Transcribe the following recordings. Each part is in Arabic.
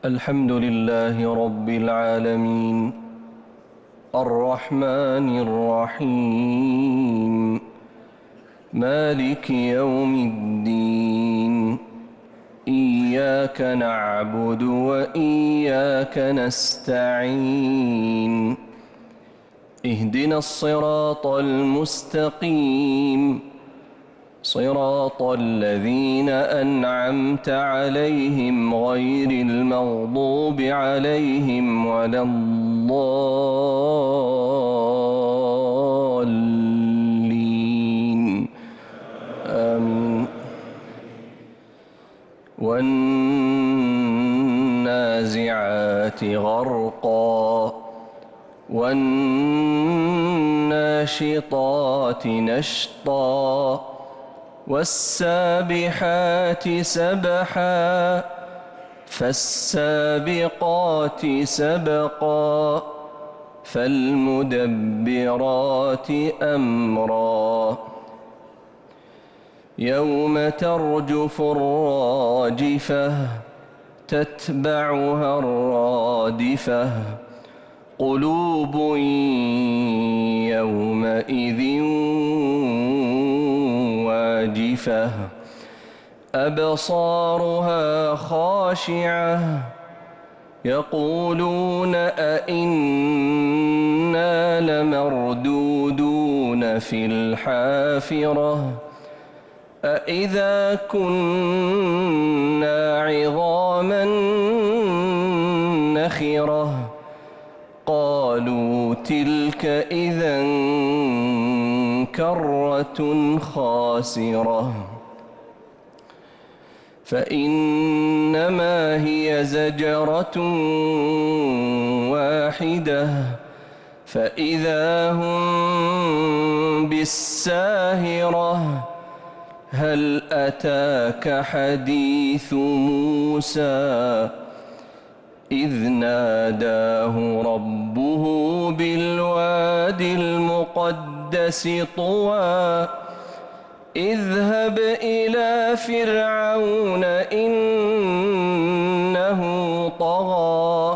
الحمد لله رب العالمين الرحمن الرحيم مالك يوم الدين إياك نعبد وإياك نستعين اهدنا الصراط المستقيم صراط الذين أنعمت عليهم غير المغضوب عليهم ولا الضالين آمين. والنازعات غرقا والناشطات نشطا والسابحات سبحا فالسابقات سبقا فالمدبرات أمرا يوم ترجف الراجفة تتبعها الرادفة قلوب يومئذ واجفة أبصارها خاشعة يقولون أئنا لمردودون في الحافرة أئذا كنا عظاما نخرة قالوا تلك إذا كرة خاسرة فإنما هي زجرة واحدة فإذا هم بالساهرة هل أتاك حديث موسى إذ ناداه ربه بالواد المقدس طوى اذهب إلى فرعون إنه طغى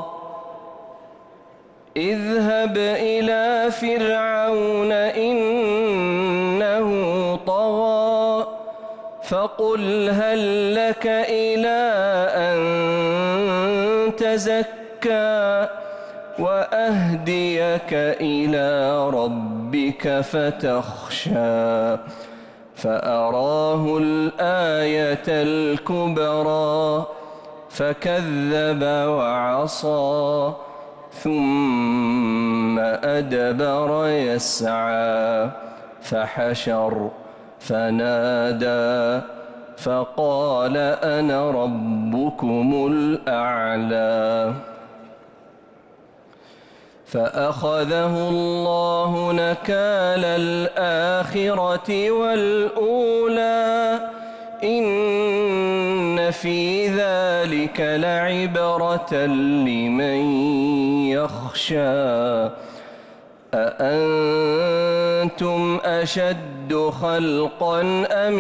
اذهب إلى فرعون إنه طغى فقل هل لك إلى أن تزكى وأهديك إلى ربك فتخشى فأراه الآية الكبرى فكذب وعصى ثم أدبر يسعى فحشر فنادى فقال أنا ربكم الأعلى فأخذه الله نكال الآخرة والأولى إن في ذلك لعبرة لمن يخشى أأنتم أشد خلقا أم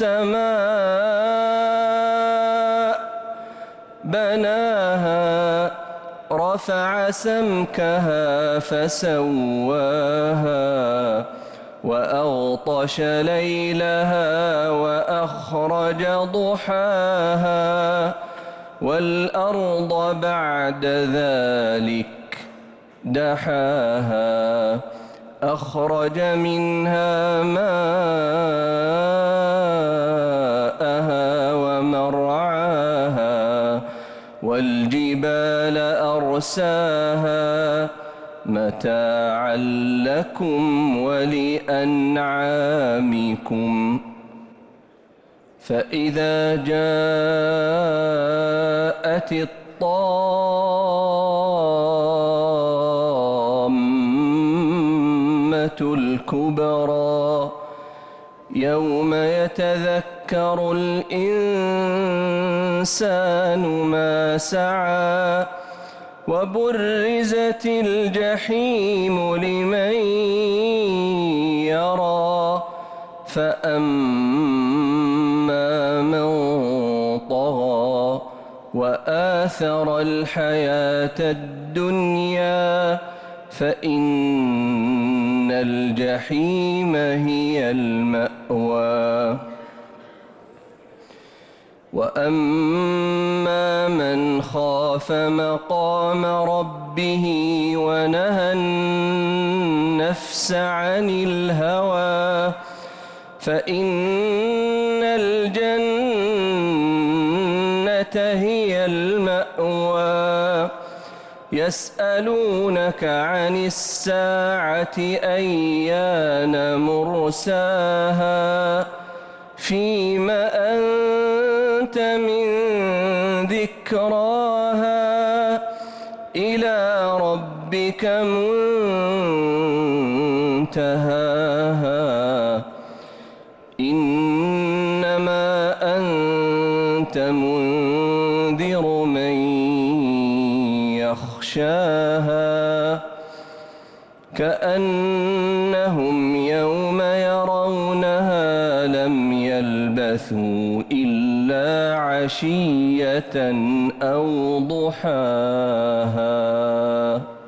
السماء بناها رفع سمكها فسواها وأغطش ليلها وأخرج ضحاها والأرض بعد ذلك دحاها أخرج منها ماءها ومرعاها والجبال أرساها متاعا لكم ولأنعامكم فإذا جاءت الطامة الكبرى يوم يتذكر الإنسان ما سعى وبرزت الجحيم لمن يرى فأما من طغى وآثر الحياة الدنيا فإن الجحيم هي المأوى. وأما من خاف مقام ربه ونهى النفس عن الهوى فإن الجنة هي المأوى. يسألونك عن الساعة أيان مرساها فيم أنت من ذكراها إلى ربك منتهاها إنما أنت منذر من يخشاها كأنهم يوم يرونها لم يلبثوا إلا عشية أو ضحاها.